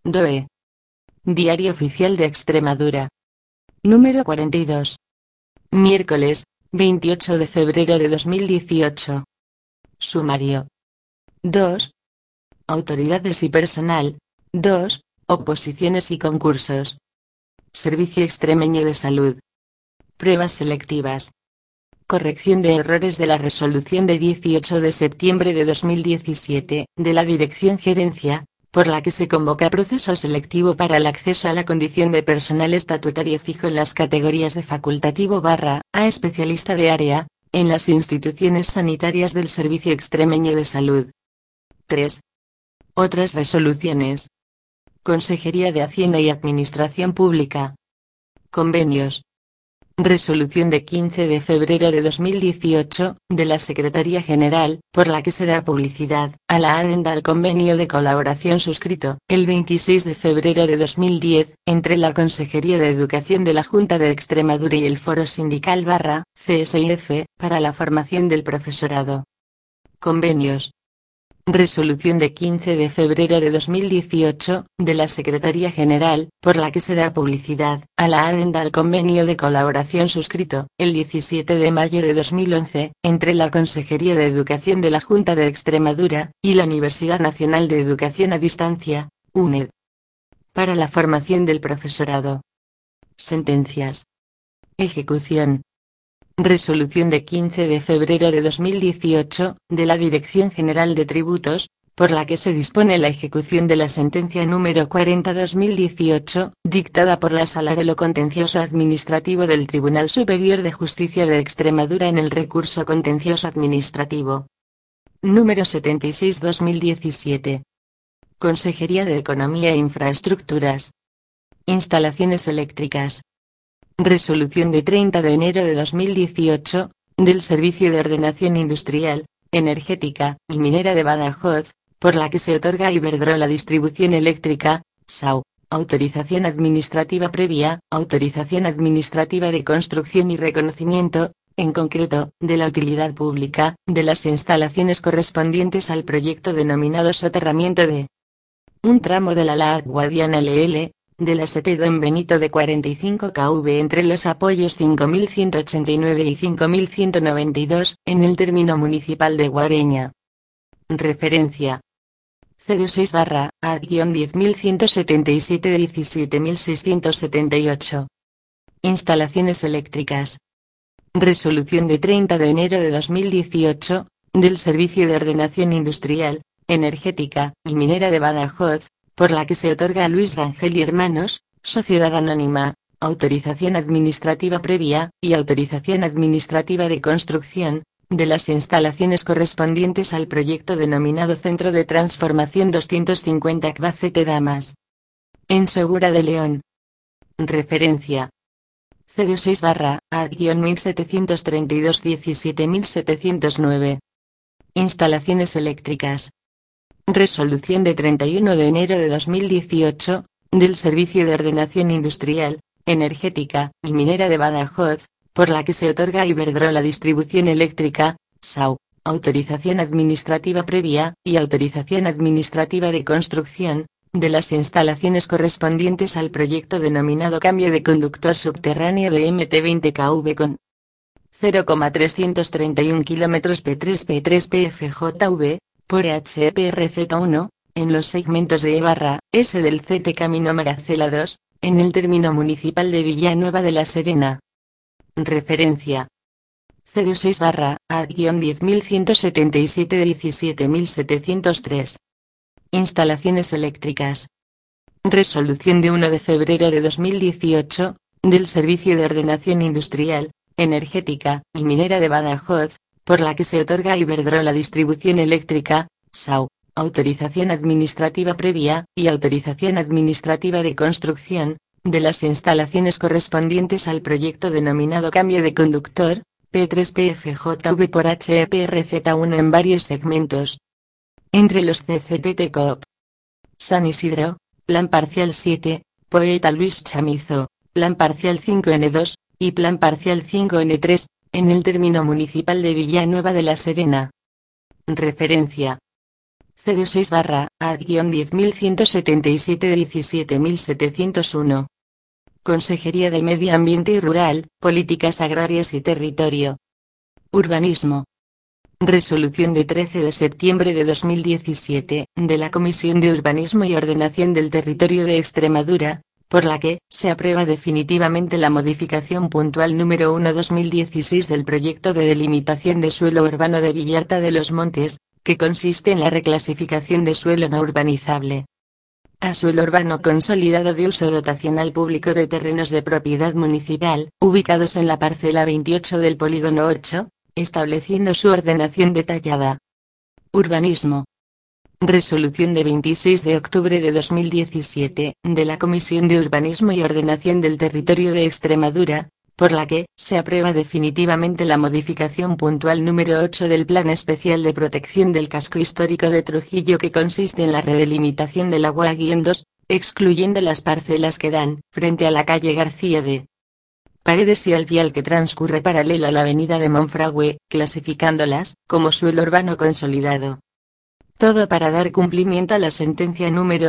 DOE. Diario Oficial de Extremadura. Número 42. Miércoles, 28 de febrero de 2018. Sumario. 2. Autoridades y personal. 2. Oposiciones y concursos. Servicio Extremeño de Salud. Pruebas selectivas. Corrección de errores de la resolución de 18 de septiembre de 2017, de la Dirección Gerencia, por la que se convoca proceso selectivo para el acceso a la condición de personal estatutario fijo en las categorías de facultativo / a especialista de área, en las instituciones sanitarias del Servicio Extremeño de Salud. 3. Otras resoluciones. Consejería de Hacienda y Administración Pública. Convenios. Resolución de 15 de febrero de 2018, de la Secretaría General, por la que se da publicidad a la adenda al convenio de colaboración suscrito, el 26 de febrero de 2010, entre la Consejería de Educación de la Junta de Extremadura y el Foro Sindical / CSIF, para la formación del profesorado. Convenios. Resolución de 15 de febrero de 2018, de la Secretaría General, por la que se da publicidad a la adenda al convenio de colaboración suscrito, el 17 de mayo de 2011, entre la Consejería de Educación de la Junta de Extremadura y la Universidad Nacional de Educación a Distancia, UNED. Para la formación del profesorado. Sentencias. Ejecución. Resolución de 15 de febrero de 2018, de la Dirección General de Tributos, por la que se dispone la ejecución de la sentencia número 40/2018, dictada por la Sala de lo Contencioso Administrativo del Tribunal Superior de Justicia de Extremadura en el recurso contencioso administrativo. Número 76/2017. Consejería de Economía e Infraestructuras. Instalaciones eléctricas. Resolución de 30 de enero de 2018, del Servicio de Ordenación Industrial, Energética y Minera de Badajoz, por la que se otorga a Iberdrola Distribución Eléctrica, SAU, autorización administrativa previa, autorización administrativa de construcción y reconocimiento, en concreto, de la utilidad pública, de las instalaciones correspondientes al proyecto denominado soterramiento de un tramo de la LAAD Guadiana LL, de la ST Don Benito de 45 kV entre los apoyos 5189 y 5192, en el término municipal de Guareña. Referencia. 06/AD-10177 de 17678. Instalaciones eléctricas. Resolución de 30 de enero de 2018, del Servicio de Ordenación Industrial, Energética y Minera de Badajoz, por la que se otorga a Luis Rangel y Hermanos, Sociedad Anónima, autorización administrativa previa y autorización administrativa de construcción, de las instalaciones correspondientes al proyecto denominado Centro de Transformación 250 CBACT Damas. En Segura de León. Referencia. 06/AD-1732 17709. Instalaciones eléctricas. Resolución de 31 de enero de 2018, del Servicio de Ordenación Industrial, Energética y Minera de Badajoz, por la que se otorga a Iberdrola Distribución Eléctrica, SAU, autorización administrativa previa y autorización administrativa de construcción, de las instalaciones correspondientes al proyecto denominado Cambio de Conductor Subterráneo de MT20 kV con 0,331 km P3 P3 PFJV, por HPRZ1, en los segmentos de E/S del CT Camino Maracela 2, en el término municipal de Villanueva de la Serena. Referencia. 06/AD-10177 de 17703. Instalaciones eléctricas. Resolución de 1 de febrero de 2018, del Servicio de Ordenación Industrial, Energética y Minera de Badajoz, por la que se otorga a Iberdrola Distribución Eléctrica, SAU, autorización administrativa previa y autorización administrativa de construcción, de las instalaciones correspondientes al proyecto denominado Cambio de Conductor, P3PFJV por HPRZ1 en varios segmentos. Entre los CCPT Coop. San Isidro, Plan Parcial 7, Poeta Luis Chamizo, Plan Parcial 5N2, y Plan Parcial 5N3, en el término municipal de Villanueva de la Serena. Referencia. 06/AD-10177 17701. Consejería de Medio Ambiente y Rural, Políticas Agrarias y Territorio. Urbanismo. Resolución de 13 de septiembre de 2017, de la Comisión de Urbanismo y Ordenación del Territorio de Extremadura, por la que se aprueba definitivamente la modificación puntual número 1/2016 del proyecto de delimitación de suelo urbano de Villalta de los Montes, que consiste en la reclasificación de suelo no urbanizable a suelo urbano consolidado de uso dotacional público de terrenos de propiedad municipal, ubicados en la parcela 28 del polígono 8, estableciendo su ordenación detallada. Urbanismo. Resolución de 26 de octubre de 2017, de la Comisión de Urbanismo y Ordenación del Territorio de Extremadura, por la que se aprueba definitivamente la modificación puntual número 8 del Plan Especial de Protección del Casco Histórico de Trujillo, que consiste en la redelimitación de la UA-2, excluyendo las parcelas que dan frente a la calle García de Paredes y al vial que transcurre paralela a la avenida de Monfragüe, clasificándolas como suelo urbano consolidado. Todo para dar cumplimiento a la sentencia número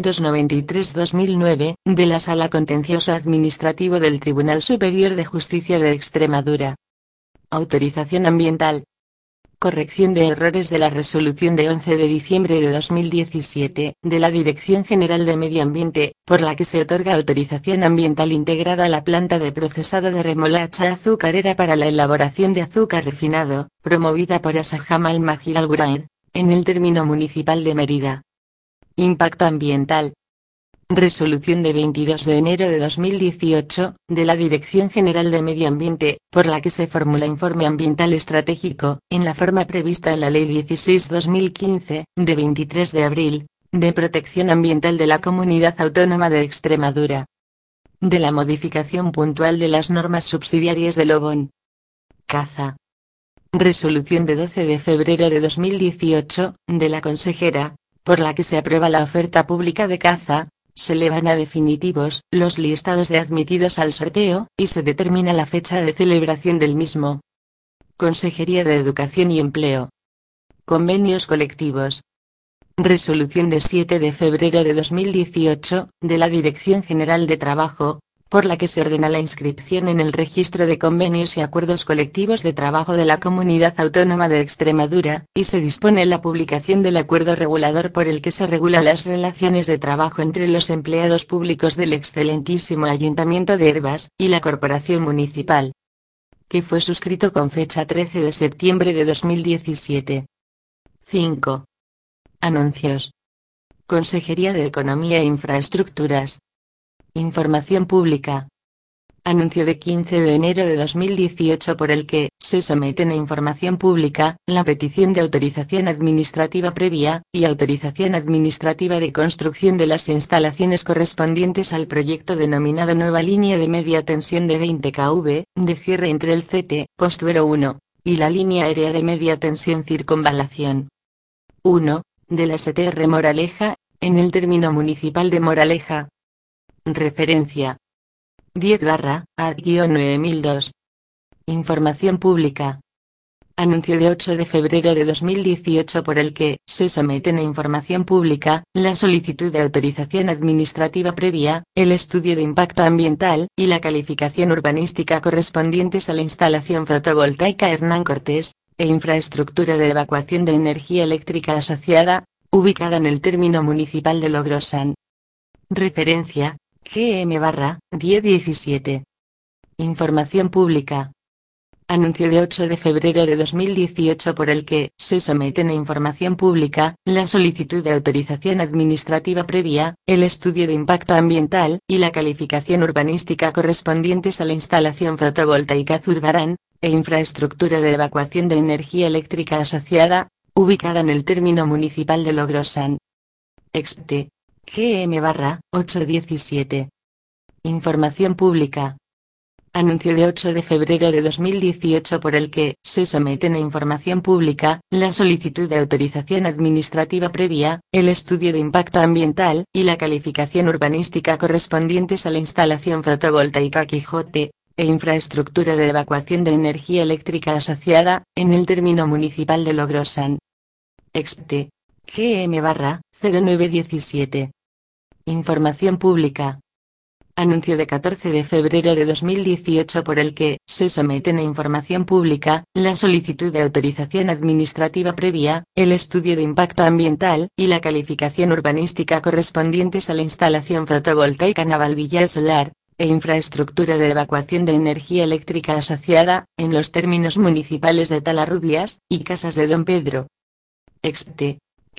893/2009, de la Sala Contencioso Administrativo del Tribunal Superior de Justicia de Extremadura. Autorización ambiental. Corrección de errores de la resolución de 11 de diciembre de 2017, de la Dirección General de Medio Ambiente, por la que se otorga autorización ambiental integrada a la planta de procesado de remolacha azucarera para la elaboración de azúcar refinado, promovida por Asaham Al-Majid Al-Gurain, en el término municipal de Mérida. Impacto ambiental. Resolución de 22 de enero de 2018, de la Dirección General de Medio Ambiente, por la que se formula informe ambiental estratégico, en la forma prevista en la Ley 16/2015, de 23 de abril, de protección ambiental de la Comunidad Autónoma de Extremadura. De la modificación puntual de las normas subsidiarias de Lobón. Caza. Resolución de 12 de febrero de 2018, de la consejera, por la que se aprueba la oferta pública de caza, se elevan a definitivos los listados de admitidos al sorteo, y se determina la fecha de celebración del mismo. Consejería de Educación y Empleo. Convenios colectivos. Resolución de 7 de febrero de 2018, de la Dirección General de Trabajo, por la que se ordena la inscripción en el Registro de Convenios y Acuerdos Colectivos de Trabajo de la Comunidad Autónoma de Extremadura, y se dispone la publicación del acuerdo regulador por el que se regulan las relaciones de trabajo entre los empleados públicos del excelentísimo Ayuntamiento de Hervás y la Corporación Municipal, que fue suscrito con fecha 13 de septiembre de 2017. 5. Anuncios. Consejería de Economía e Infraestructuras. Información pública. Anuncio de 15 de enero de 2018 por el que se someten a información pública la petición de autorización administrativa previa y autorización administrativa de construcción de las instalaciones correspondientes al proyecto denominado Nueva Línea de Media Tensión de 20 kV, de cierre entre el CT Postuero 1 y la línea aérea de media tensión Circunvalación 1 de la STR Moraleja, en el término municipal de Moraleja. Referencia 10/AD-9002. Información pública. Anuncio de 8 de febrero de 2018 por el que se someten a información pública la solicitud de autorización administrativa previa, el estudio de impacto ambiental y la calificación urbanística correspondientes a la instalación fotovoltaica Hernán Cortés, e infraestructura de evacuación de energía eléctrica asociada, ubicada en el término municipal de Logrosan. Referencia GM/1017. Información pública. Anuncio de 8 de febrero de 2018 por el que se someten a información pública la solicitud de autorización administrativa previa, el estudio de impacto ambiental y la calificación urbanística correspondientes a la instalación fotovoltaica Zurbarán, e infraestructura de evacuación de energía eléctrica asociada, ubicada en el término municipal de Logrosan. Expte GM/817. Información pública. Anuncio de 8 de febrero de 2018 por el que se someten a información pública la solicitud de autorización administrativa previa, el estudio de impacto ambiental y la calificación urbanística correspondientes a la instalación fotovoltaica Quijote, e infraestructura de evacuación de energía eléctrica asociada, en el término municipal de Logrosan. Expte GM/0917. Información pública. Anuncio de 14 de febrero de 2018 por el que se someten a información pública la solicitud de autorización administrativa previa, el estudio de impacto ambiental y la calificación urbanística correspondientes a la instalación fotovoltaica naval solar e infraestructura de evacuación de energía eléctrica asociada, en los términos municipales de Talarrubias y Casas de Don Pedro. Expte.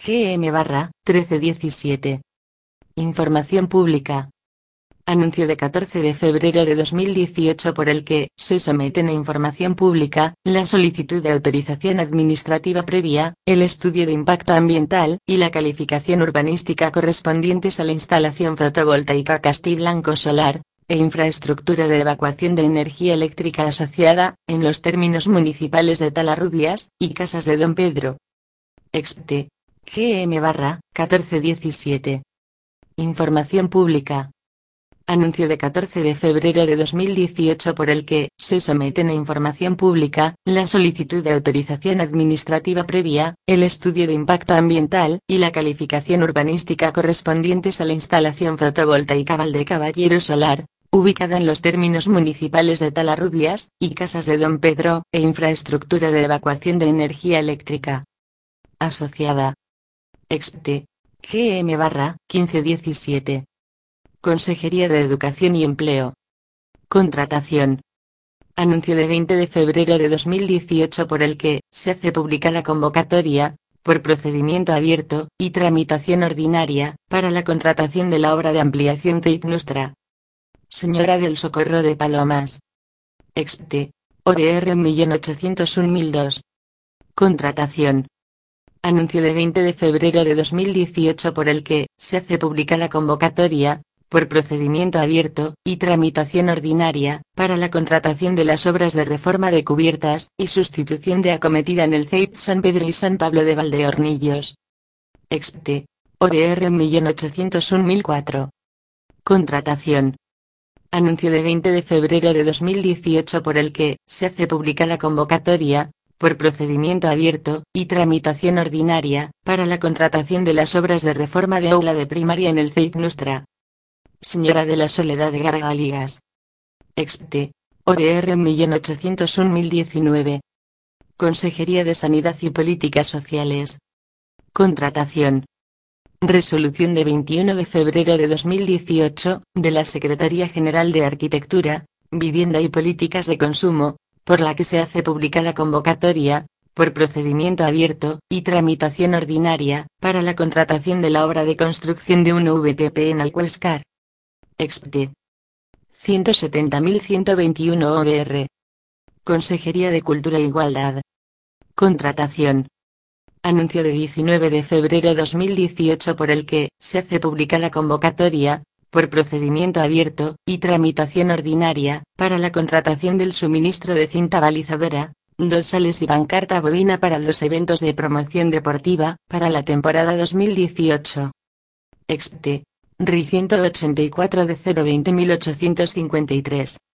GM/1317. Información pública. Anuncio de 14 de febrero de 2018 por el que se someten a información pública la solicitud de autorización administrativa previa, el estudio de impacto ambiental y la calificación urbanística correspondientes a la instalación fotovoltaica Castiblanco solar e infraestructura de evacuación de energía eléctrica asociada, en los términos municipales de Talarrubias y Casas de Don Pedro. Expte. GM/1417. Información pública. Anuncio de 14 de febrero de 2018 por el que se someten a información pública la solicitud de autorización administrativa previa, el estudio de impacto ambiental y la calificación urbanística correspondientes a la instalación fotovoltaica Valdecaballero solar, ubicada en los términos municipales de Talarrubias y Casas de Don Pedro, e infraestructura de evacuación de energía eléctrica asociada. Expte. GM/1517. Consejería de Educación y Empleo. Contratación. Anuncio de 20 de febrero de 2018 por el que se hace pública la convocatoria, por procedimiento abierto y tramitación ordinaria, para la contratación de la obra de ampliación TEIC Nostra. Señora del Socorro de Palomas. Expte. ODR 1.801.002. Contratación. Anuncio de 20 de febrero de 2018 por el que se hace pública la convocatoria, por procedimiento abierto y tramitación ordinaria, para la contratación de las obras de reforma de cubiertas y sustitución de acometida en el CEIP San Pedro y San Pablo de Valdeornillos. Expte. ODR 1.801.004. Contratación. Anuncio de 20 de febrero de 2018 por el que se hace pública la convocatoria, por procedimiento abierto y tramitación ordinaria, para la contratación de las obras de reforma de aula de primaria en el CEIP Nostra. Señora de la Soledad de Gargaligas. Expte. ODR 1.801.019. Consejería de Sanidad y Políticas Sociales. Contratación. Resolución de 21 de febrero de 2018, de la Secretaría General de Arquitectura, Vivienda y Políticas de Consumo, por la que se hace pública la convocatoria, por procedimiento abierto y tramitación ordinaria, para la contratación de la obra de construcción de un VPP en Alcuéscar. Expte. 170.121 OBR. Consejería de Cultura e Igualdad. Contratación. Anuncio de 19 de febrero de 2018 por el que se hace pública la convocatoria, por procedimiento abierto y tramitación ordinaria, para la contratación del suministro de cinta balizadora, dorsales y pancarta bovina para los eventos de promoción deportiva, para la temporada 2018. Expte. RI 184 de 020.853.